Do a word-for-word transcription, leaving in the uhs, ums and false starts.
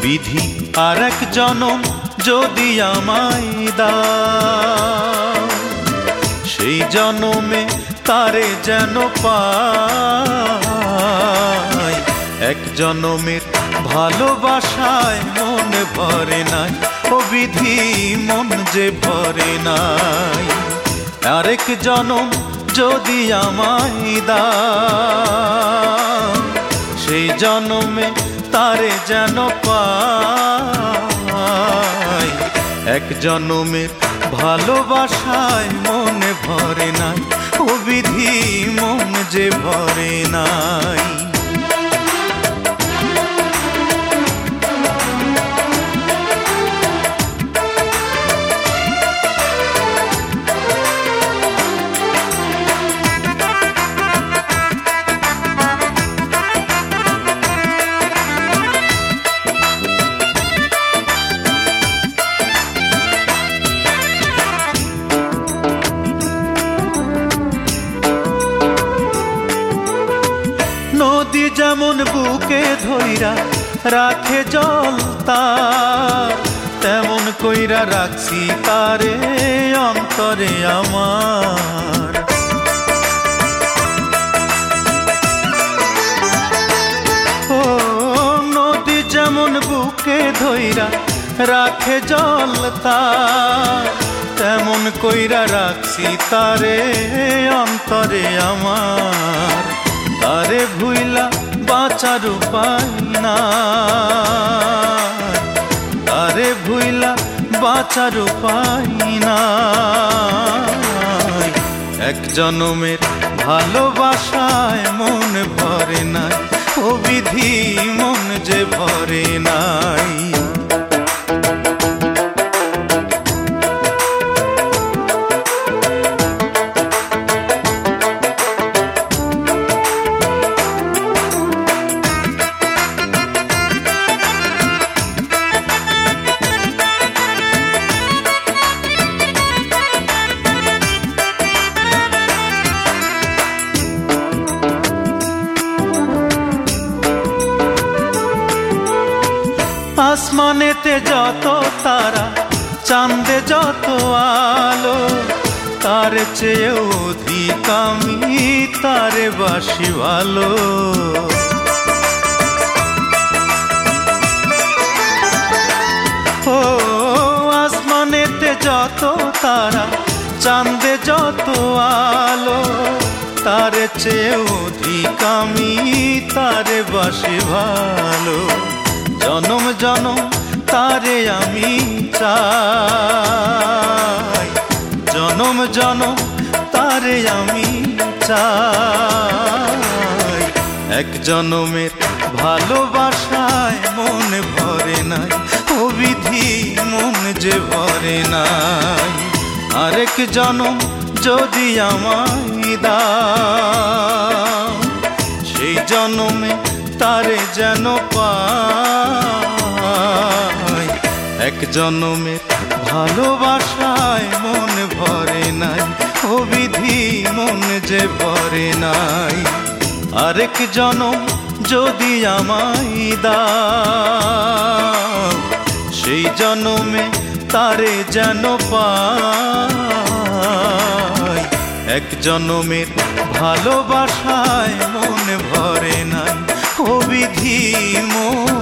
বিধি আর এক জনম যদি আমায় দাও, সেই জনমে তারে যেন পাই। এক জনমের ভালোবাসায় মন ভরে নাই, ও বিধি মন যে ভরে নাই। আরেক জনম যদি আমায় দাও, সেই জনমে তারে যেন পাই। এক জনমের ভালোবাসায় মন ভরে নাই, ও বিধি মন যে ভরে নাই। নদী যেমন বুকে ধইরা রাখে জল তার, তেমন কইরা রাখছি তারে অন্তরে আমার। ও নদী যেমন বুকে ধইরা রাখে জল তার, তেমন কইরা রাখছি তারে অন্তরে আমার। তারে ভুইলা বাঁচার উপায় নাই, তারে ভুইলা বাঁচার উপায় নাই। এক জনমের ভালোবাসায় মন ভরে নাই, ও বিধি মন যে ভরে নাই। আসমানেতে যত তারা, চাঁদে যত আলো, তার চেয়ে অধিক আমি তারে বাসি ভালো। ও আসমানেতে যত তারা, চাঁদে যত আলো, তার চেয়ে অধিক আমি তারে বাসি ভালো। জনম জনম তারে আমি চাই, জনম জনম তারে আমি চাই। এক জনমের ভালোবাসায় মন ভরে নাই, ও বিধি মন যে ভরে নাই। আরেক জনম যদি আমায় দাও, সেই জনমে তারে যেন পাই। এক জনমের ভালোবাসায় মন ভরে নাই, ও বিধি মন যে ভরে নাই। আরেক জনম যদি আমায় দাও, সেই জনমে তারে যেন পাই। এক জনমের ভালোবাসায় মন ভরে নাই, ও বিধি মন